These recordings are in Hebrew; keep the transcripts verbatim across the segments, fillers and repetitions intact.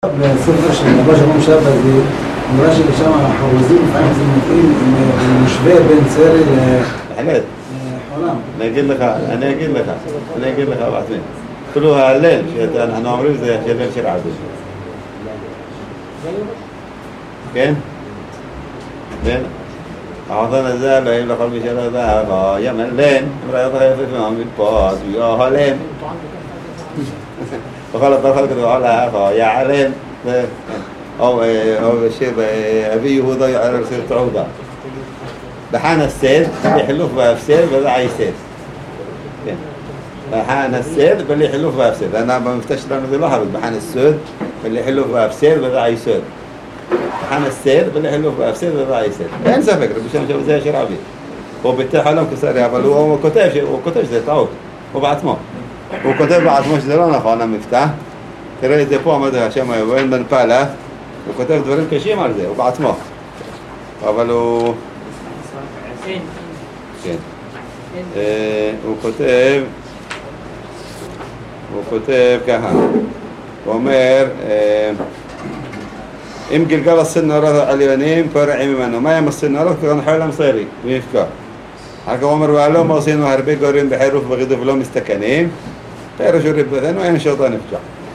בספר של רבא שלום שבא זה נראה ששם החרוזים לפעמים זה מתאים משווה בין צרי לחולם. אני אגיד לך, אני אגיד לך, אני אגיד לך בעצמי. אפילו ההלל שאנחנו אומרים זה הלל של עבד. כן? כן? החתן הזה אלוהים לכל מי שלא יודע, ימלן, אמרה לך יפה מעמיד פה, אז הוא יהלם. בכל הפרחת כתוב עליו, יעלם, או שאבי יהודה יערר סיר תעודה. בחן הסד, לחילוף והפסד, וזה עייסד. בחן הסד, ולחילוף והפסד. אני במפתח שלנו זה לא חרוץ, בחן הסד, ולחילוף והפסד, וזה עייסד. בחן הסד, ולחילוף והפסד, וזה עייסד. אין ספק, רבי שם שם זה ישיר עבי. הוא ביטח עולם כסרי, אבל הוא כותב שזה טעות, הוא בעצמו. הוא כותב בעצמו שזה לא נכון המפתח. תראה את זה פה, עמד השם היובן בן פלח, הוא כותב דברים קשים על זה, הוא בעצמו. אבל הוא... כן. הוא כותב... הוא כותב ככה. הוא אומר... אם גלגל הסנורות העליונים קורעים ממנו. מה הם הסנורות? כי אנחנו חיילים סיירי, ויפקע. אחר כך הוא אומר, ואלו מה עשינו הרבה גורים בחירוף וגידוף ולא מסתכנים. פירוש ריבותינו אין שוטה נפגע.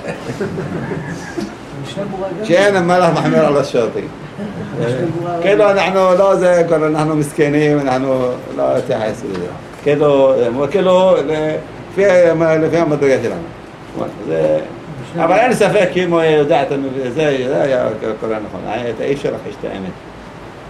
שאין המלך מחמיר על השוטי. כאילו אנחנו לא זה, אנחנו מסכנים, אנחנו לא תייחס לזה. כאילו, לפי המדרגה שלנו. אבל אין ספק אם הוא יודע, זה היה קורא נכון. אי אפשר לחש את האמת.